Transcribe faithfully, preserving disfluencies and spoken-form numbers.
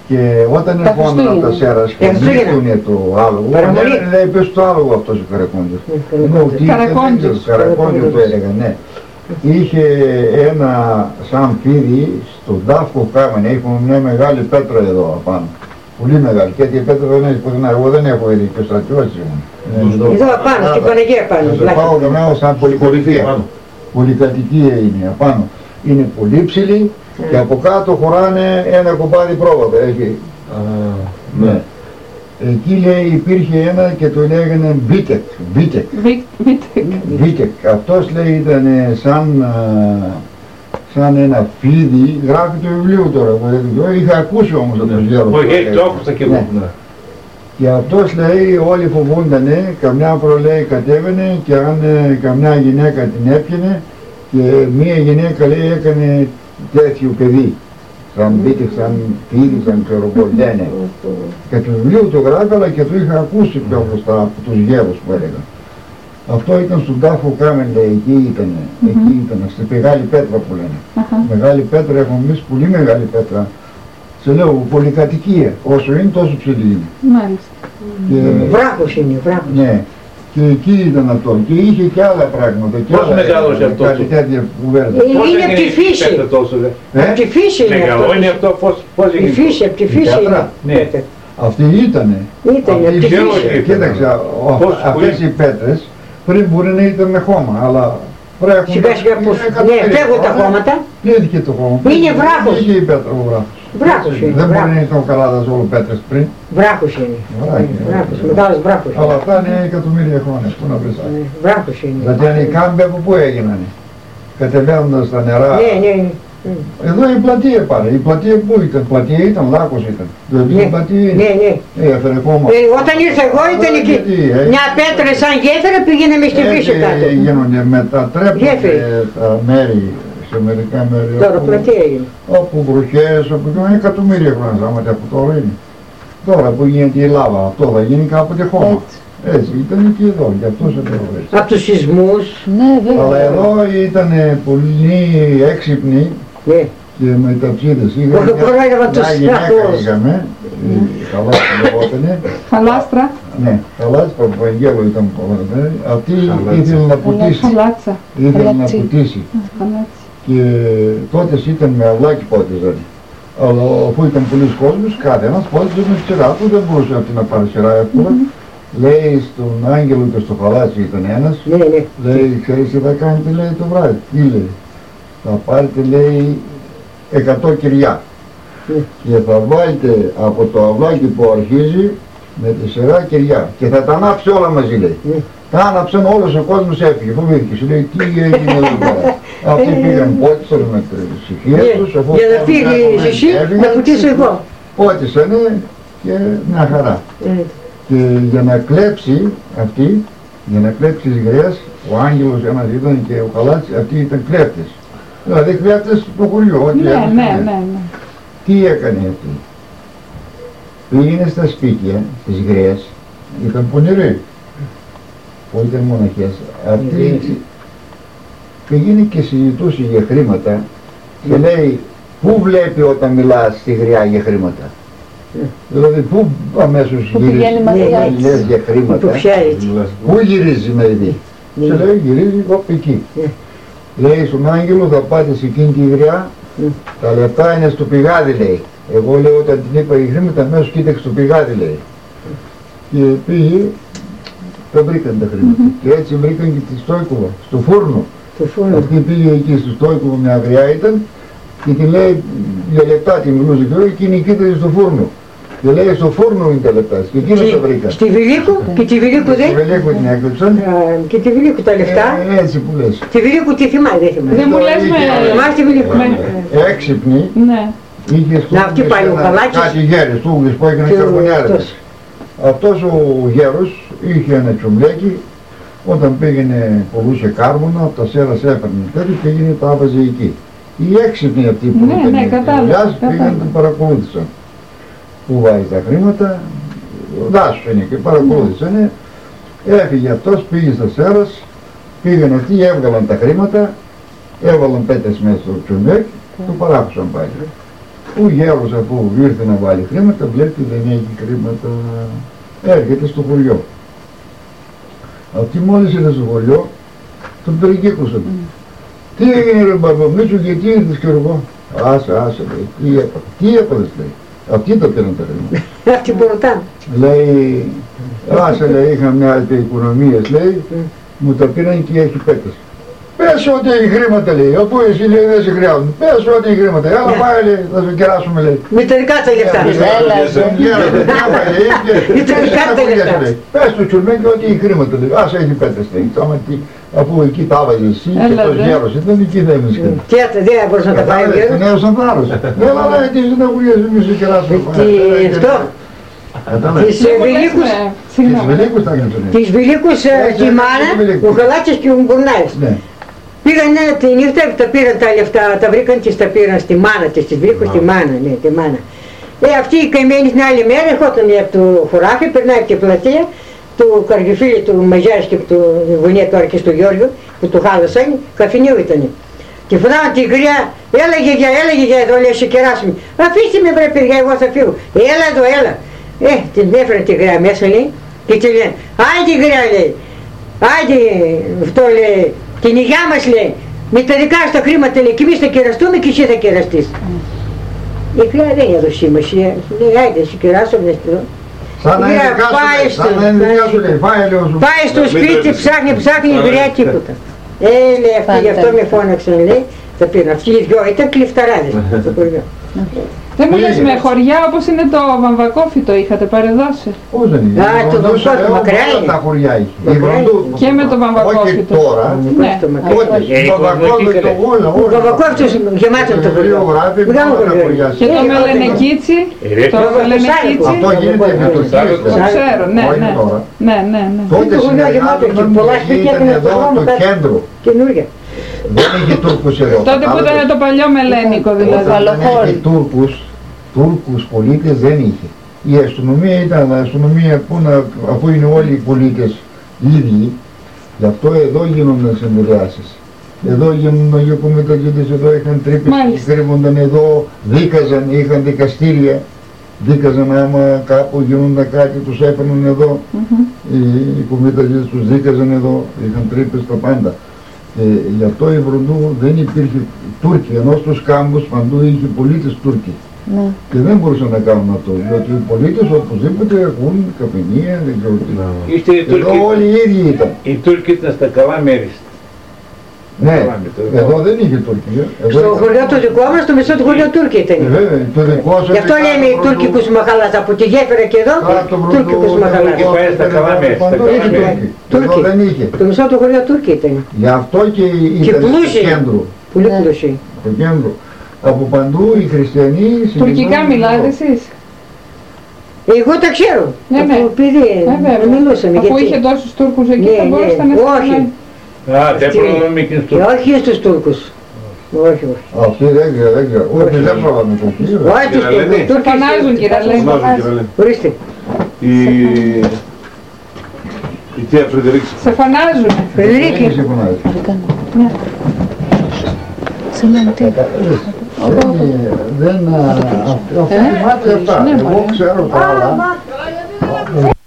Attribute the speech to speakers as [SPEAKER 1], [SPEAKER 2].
[SPEAKER 1] Και όταν ερχόταν από τα Σέρας και μύθουνε το άλογο, λέει πες το άλογο αυτός ο Καρακόντιος.
[SPEAKER 2] Καρακόντιος.
[SPEAKER 1] Καρακόντιος το έλεγα, ναι. Είχε ένα σαν φίδι στον τάφο κάμενε, έχουμε μια μεγάλη πέτρα εδώ απάνω. Πολύ μεγάλη, και η πέτρα δεν έχει πουθενά, εγώ δεν έχω είδη και ο στρατιώτης ήμουν.
[SPEAKER 3] Εδώ απάνω, στην Παναγία πάνω.
[SPEAKER 1] Θα πάω και μέσα σαν πολυκατοικία. Πολυκατοικία είναι απάνω. Είναι πολύ ψηλή και από κάτω χωράνε ένα κοπάδι πρόβατα, έχει. Ναι. Εκεί λέει υπήρχε ένα και το λέγανε Βίτεκ. Βίτεκ. Βίτεκ. Αυτός λέει ήταν σαν, σαν ένα φίδι, γράφει το βιβλίο τώρα. Είχα ακούσει όμως από τους γέρους.
[SPEAKER 4] Όχι, το άκουσα και εγώ.
[SPEAKER 1] Και αυτός λέει όλοι φοβούντανε, καμιά φορά λέει κατέβαινε και αν καμιά γυναίκα την έπιανε και μία γυναίκα λέει έκανε τέτοιο παιδί. Σαν Βίτεκ, σαν φίδι, σαν ξέρω εγώ, λένε. Και το βιβλίο το γράφει, αλλά και το είχα ακούσει πιο μπροστά από τους γέρους που έλεγα. Αυτό ήταν στον τάφο Κάμεν, λέει, εκεί ήταν, mm-hmm. εκεί ήταν, στη Μεγάλη Πέτρα που λένε. Uh-huh. Μεγάλη Πέτρα, έχουμε εμείς πολύ μεγάλη πέτρα. Σε λέω, πολυκατοικία, όσο είναι τόσο ψηλή είναι.
[SPEAKER 2] Μάλιστα.
[SPEAKER 3] Και... Βράχος είναι, βράχος.
[SPEAKER 1] Ναι. Και εκεί ήταν αυτό. Και είχε και άλλα πράγματα.
[SPEAKER 4] Πώς μεγάλωσε αυτό?
[SPEAKER 3] Είναι από τη φύση. Από τη φύση είναι αυτό.
[SPEAKER 4] Μεγαλώνει αυτό, πώς
[SPEAKER 3] έγινε? Η φύση, από τη φύση είναι.
[SPEAKER 1] Αυτή ήτανε.
[SPEAKER 3] Ήτανε, από τη φύση.
[SPEAKER 1] Κοίταξε, αυτές οι πέτρες πριν μπορεί να ήταν με χώμα, αλλά βρέχουν.
[SPEAKER 3] Σιγά σιγά πως, ναι, φεύγουν τα χώματα.
[SPEAKER 1] Πλήθηκε το χώμα.
[SPEAKER 3] Είναι βράχος.
[SPEAKER 1] Είχε η πέτρα ο βράχος.
[SPEAKER 3] Βράχος είναι.
[SPEAKER 1] Δεν μπορεί να ήταν ο Καλάδας όλο πέτρες πριν.
[SPEAKER 3] Βράχος είναι. Βράχος, μεγάλος βράχος.
[SPEAKER 1] Αλλά αυτά είναι εκατομμύρια χρόνια, πού να βρεις.
[SPEAKER 3] Βράχος είναι.
[SPEAKER 1] Δηλαδή αν οι κάμποι από πού έγινανε, κατεβαίνοντας στα νερά.
[SPEAKER 3] Ναι, ναι.
[SPEAKER 1] Εδώ η πλατεία πάνε. Η πλατεία πού ήταν? Πλατεία ήταν, λάκκος ήταν. Δηλαδή η πλατεία είναι.
[SPEAKER 3] Ναι, ναι.
[SPEAKER 1] Ε, έφερε χώμα.
[SPEAKER 3] Ε, όταν ήρθα εγώ ήταν εκεί. Μια πέτρα σαν γέφυρα πήγαινε με στη φύση κάτω.
[SPEAKER 1] Έτσι γίνονται, μετατρέπονται τα μέρη. Σε μερικά μέρη.
[SPEAKER 3] Τώρα πλατεία είναι.
[SPEAKER 1] Όπου βροχές, όπου είναι εκατομμύρια χρόνια, άμα από τώρα είναι. Τώρα που γίνεται η λάβα, αυτό θα γίνει κάποτε χώμα. Έτσι, ήταν και εδώ, γι' αυτό σε λέω έτσι.
[SPEAKER 3] Από τους σεισμούς.
[SPEAKER 2] Ναι, βέβαια.
[SPEAKER 1] Αλλά εδώ ήταν πολύ έξυπνοι
[SPEAKER 3] ναι.
[SPEAKER 1] Και με ταψίδες.
[SPEAKER 3] Είχαμε
[SPEAKER 1] μια γυναίκα είχαμε, Χαλάστρα λεγότανε.
[SPEAKER 2] Χαλάστρα.
[SPEAKER 1] Ναι, Χαλάστρα, ο Παπαγγέλου ήταν πολύ. Αυτή ήθελε να πουτήσει.
[SPEAKER 2] Χαλάτσα.
[SPEAKER 1] Ήθελε να πουτήσει. Και τότε ήταν με αυλάκι πότιζαν. Αλλά αφού ήταν πολλοί κόσμος, κάθε ένας πότιζε με τη σειρά του, δεν μπορούσε αυτή να πάρει σειρά εύκολα. Λέει στον Άγγελο και στο Χαλάτσι ήταν ένας,
[SPEAKER 3] ναι, ναι.
[SPEAKER 1] Λέει, ξέρεις τι θα κάνετε, λέει, το βράδυ. Τι λέει? Θα πάρετε, λέει, εκατό κυριά ναι. Και θα βάλετε από το αυλάκι που αρχίζει με τη σειρά κυριά και θα τα ανάψει όλα μαζί, λέει. Ναι. Τα άναψαν, όλος ο κόσμος έφυγε, φοβήθηκε, σου λέει, τι έγινε εδώ πέρα. Αυτοί πήγαν πότισαν με τις ησυχίες τους, αφού
[SPEAKER 3] για να φύγει η ζησί, να πουτήσω εγώ.
[SPEAKER 1] Πότισανε και μια χαρά. Και για να κλέψει αυτή, για να κλέψει τις γριές, ο Άγγελος ένας ήταν και ο Χαλάτσης, αυτοί ήταν κλέπτες. Δηλαδή κλέπτες στο χωριό, ό,τι
[SPEAKER 2] ναι,
[SPEAKER 1] έδωσε.
[SPEAKER 2] Ναι, ναι, ναι.
[SPEAKER 1] Τι έκανε αυτή? Πήγαινε στα σπίτια, τις γριές, ήταν πονηροί, που ήταν μοναχές. Αυτή πήγαινε και συζητούσε για χρήματα και λέει, πού βλέπει όταν μιλάς στη γριά για χρήματα? Δηλαδή πού αμέσως γυρίζει, λες για χρήματα, πού γυρίζει με δει? Σε λέει γυρίζει από εκεί. Λέει στον Άγγελο θα πάτε σε εκείνη τη γριά, τα λεφτά είναι στο πηγάδι, λέει. Εγώ λέω όταν την είπα για χρήματα αμέσως κοίταξε στο πηγάδι, λέει. Και πήγε, τα βρήκαν τα χρήματα. Και έτσι βρήκαν και τη Στόικοβα, στο φούρνο. Αυτή πήγε εκεί στο Στόικοβα, μια γριά ήταν. Και τη λέει, για λεπτά τη μιλούσε και εκείνη κοίταζε στο φούρνο. Και λέει, στο φούρνο είναι τα λεπτά και εκείνο τα βρήκα.
[SPEAKER 3] Στη Βιλίκου, και τη Βιλίκου δεν.
[SPEAKER 1] Στη Βιλίκου την έκλεψαν.
[SPEAKER 3] Και τη Βιλίκου τα λεφτά.
[SPEAKER 1] Ε, έτσι που λες.
[SPEAKER 3] Τη Βιλίκου τι θυμάμαι, δεν θυμάμαι.
[SPEAKER 2] Δεν μου λες με...
[SPEAKER 3] Θυμάμαι τη Βιλίκου.
[SPEAKER 1] Έξυπνη.
[SPEAKER 2] Ναι.
[SPEAKER 1] Είχε στούγγες κάτι γέρες, στούγγες που έγιναν καρβονιάρες. Αυτός ο γέρος είχε ένα τσουμπλέκι, όταν πήγαινε πουλούσε κάρβουνα, από τα Σέρας έπαιρνε τέτοιο και πήγαινε τα άβαζε εκεί. Οι έξυπνοι αυτοί που
[SPEAKER 2] ναι,
[SPEAKER 1] ήταν
[SPEAKER 2] ναι,
[SPEAKER 1] δουλειάς πήγαν τον παρακολούθησαν. Πού βάζει τα χρήματα, δάσους είναι και παρακολούθησαν. Έφυγε αυτός, πήγε στα Σέρας, πήγαν αυτοί, έβγαλαν τα χρήματα, έβαλαν πέτες μέσα στο τσουμπέκι, το παράκουσαν πάλι. Ο γέρος αφού ήρθε να βάλει χρήματα, βλέπει δεν έχει χρήματα, έρχεται στο χωριό. Αυτή μόλις είναι στο χωριό, τον περικύκλωσαν. Mm. Τι έγινε ρε Μπαρμπαμίτσου, γιατί ήρθες και εγώ. Άσε, άσε, λέει, τι έπαθες, τι έπαθες, λέει. Αυτοί το πήραν τα χρήματα.
[SPEAKER 3] Αυτοί που ρωτάνε.
[SPEAKER 1] Λέει, άσε, λέει, είχα μια άλλη οικονομίες, λέει, μου τα πήραν και έχει πέτες. Πες ότι έχει χρήματα, λέει, όπου εσύ, λέει, δεν σε χρειάζονται. Πες ότι έχει χρήματα, έλα πάει, λέει, θα σε κεράσουμε, λέει.
[SPEAKER 3] Μητρικά τα λεφτά. Μητρικά τα λεφτά.
[SPEAKER 1] Πες του Τσουρμέκη ότι έχει χρήματα, λέει, άσε έχει πέτες, λέει. Αφού εκεί τα έβαζε εσύ και το γέρος ήταν, εκεί δεν έμεινε.
[SPEAKER 3] Τι έτσι, δεν μπορούσε να τα πάει ο γέρος.
[SPEAKER 1] Την έδωσαν θάρρος. Έλα, λέει, τι συναγωγές εμείς σε κεράσουμε.
[SPEAKER 3] Τι αυτό. Τις Βιλίκους, τις Βιλίκους τη μάνα, ο Γαλάτσης και ο Μπουρνάης. Πήγαν τη νύχτα, τα πήραν τα λεφτά, τα βρήκαν και τα πήραν στη μάνα της, τις Βιλίκους στη μάνα, ναι, τη μάνα. Ε, αυτή η καημένη την άλλη μέρα ερχόταν από το χωράφι, περνάει από την πλατεία, του Καρδιοφίλη, του Μαγιάς και του γωνία του Άρκης του Γιώργου, που του χάλασαν, καφενείο ήταν. Και φωνάνε την γριά, έλα γιαγιά, έλα γιαγιά εδώ, λέει, σε κεράσουμε. Αφήστε με βρε παιδιά, εγώ θα φύγω. Έλα εδώ, έλα. Ε, την έφερε τη γριά μέσα, λέει, και τη λέει, άιντε γριά, λέει, άιντε, αυτό λέει, την υγειά μας, λέει, με τα δικά στα χρήματα, λέει, και εμείς θα κεραστούμε και εσύ θα κεραστείς. Η γριά δεν έδωσε σημασία, λέει, άιντε, σε κεράσω, λέει,
[SPEAKER 1] σαν να είναι σου, λέει,
[SPEAKER 3] πάει στο σπίτι, ψάχνει, ψάχνει η γριά, τίποτα. Ε, λέει, αυτή, γι' αυτό με φώναξαν, λέει, τα πήραν. Αυτοί οι δυο ήταν κλειφταράδες στο χωριό.
[SPEAKER 2] Δεν μου λες, με χωριά όπως είναι το Βαμβακόφι το είχατε παρεδώσει.
[SPEAKER 1] Πώς δεν είναι.
[SPEAKER 3] Α, το Βαμβακόφι μακριά είναι.
[SPEAKER 1] Τα χωριά είχε.
[SPEAKER 2] Και με το Βαμβακόφι.
[SPEAKER 1] Όχι τώρα.
[SPEAKER 3] Ναι.
[SPEAKER 1] Τότε, το Βαμβακόφι το όλα.
[SPEAKER 3] Το Βαμβακόφι το γεμάτο το χωριό. Μεγάλο χωριό.
[SPEAKER 2] Και το Μελενεκίτσι. Το Μελενεκίτσι.
[SPEAKER 1] Αυτό γίνεται επί Τουρκίας.
[SPEAKER 2] Το ξέρω, ναι, ναι. Ναι, ναι, ναι.
[SPEAKER 1] Τότε συνεργάζονταν και ήταν εδώ το κέντρο.
[SPEAKER 3] Καινούργια.
[SPEAKER 1] Δεν είχε Τούρκους εδώ.
[SPEAKER 2] Τότε που ήταν το παλιό Μελένικο δηλαδή.
[SPEAKER 1] Όταν δεν είχε Τούρκους, Τούρκους πολίτες δεν είχε. Η αστυνομία ήταν αστυνομία που να, αφού είναι όλοι οι πολίτες ίδιοι, γι' αυτό εδώ γίνονταν συνεδριάσεις. Εδώ γίνονταν γεωκομεταγγελίες, εδώ είχαν τρύπες, κρύβονταν εδώ, δίκαζαν, είχαν δικαστήρια. Δίκαζαν άμα κάπου γίνονταν κάτι, τους έπαιρναν εδώ. Mm-hmm. Οι, οι κομιταγγελίες τους δίκαζαν εδώ, είχαν τρύπες τα πάντα. Ε, γι' αυτό η Βροντού δεν υπήρχε Τούρκοι, ενώ στους κάμπους παντού είχε πολίτες Τούρκοι. Ναι. Και δεν μπορούσαν να κάνουν αυτό, διότι οι πολίτες οπωσδήποτε έχουν καπνία, δεν ξέρω τι.
[SPEAKER 4] Εδώ
[SPEAKER 1] Τούρκοι, όλοι οι ίδιοι ήταν.
[SPEAKER 4] Οι Τούρκοι ήταν στα καλά μέρη.
[SPEAKER 1] Ναι, εδώ δεν είχε Τούρκοι.
[SPEAKER 3] Στο χωριό το δικό μας, το μισό του χωριό Τούρκοι ήταν.
[SPEAKER 1] Ε, βέβαια, το δικό σας.
[SPEAKER 3] Γι' αυτό λέμε οι Τούρκικους μαχαλάς, από τη γέφυρα και εδώ, Τούρκικους μαχαλάς.
[SPEAKER 1] Εδώ δεν είχε.
[SPEAKER 3] Το μισό του χωριό Τούρκοι ήταν.
[SPEAKER 1] Γι' αυτό και ήταν στο κέντρο.
[SPEAKER 3] Πολύ πλούσιοι.
[SPEAKER 1] Στο κέντρο. Από παντού οι χριστιανοί...
[SPEAKER 2] Τουρκικά μιλάτε εσείς?
[SPEAKER 3] Εγώ τα ξέρω.
[SPEAKER 2] Ναι, ναι.
[SPEAKER 3] Επειδή μιλούσαμε.
[SPEAKER 2] Αφού είχε τόσους Τούρκους εκεί θα μπορούσατε να
[SPEAKER 3] όχι.
[SPEAKER 4] Α, δεν προνομεί και στους Τούρκους.
[SPEAKER 3] Όχι στους Τούρκους. Όχι, όχι.
[SPEAKER 1] Αυτοί δεν ξέρω, δεν ξέρω. Ούτε δεν πρόλαβε το κύριο.
[SPEAKER 3] Όχι τους Τούρκους.
[SPEAKER 2] Τους φανάζουν κύριε Λέη.
[SPEAKER 3] Ορίστε.
[SPEAKER 5] Η θεία Φρεντερίκη.
[SPEAKER 2] Σε φανάζουν.
[SPEAKER 3] Φρεντερίκη.
[SPEAKER 1] Σε φωνάζει.
[SPEAKER 2] Σε λένε τι.
[SPEAKER 1] Δεν... Αυτό θυμάται αυτά. Εγώ ξέρω τα άλλα.